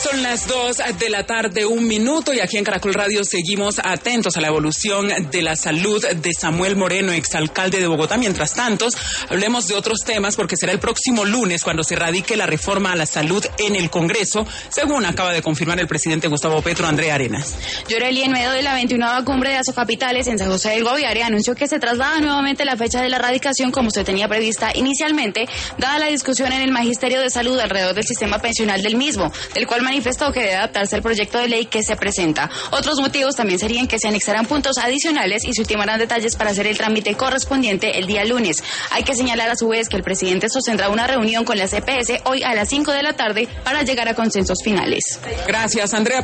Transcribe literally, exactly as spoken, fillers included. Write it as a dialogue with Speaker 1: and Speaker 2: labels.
Speaker 1: Son las dos de la tarde, un minuto, y aquí en Caracol Radio seguimos atentos a la evolución de la salud de Samuel Moreno, exalcalde de Bogotá. Mientras tanto, hablemos de otros temas, porque será el próximo lunes cuando se radique la reforma a la salud en el Congreso, según acaba de confirmar el presidente Gustavo Petro. Andrea Arenas.
Speaker 2: Llorelli, en medio de la veintiunava cumbre de Asocapitales en San José del Guaviare, anunció que se traslada nuevamente la fecha de la radicación como se tenía prevista inicialmente, dada la discusión en el Magisterio de Salud alrededor del sistema pensional del mismo, del cual manifestó que debe adaptarse al proyecto de ley que se presenta. Otros motivos también serían que se anexarán puntos adicionales y se ultimarán detalles para hacer el trámite correspondiente el día lunes. Hay que señalar a su vez que el presidente sostendrá una reunión con la C P S hoy a las cinco de la tarde para llegar a consensos finales.
Speaker 1: Gracias, Andrea.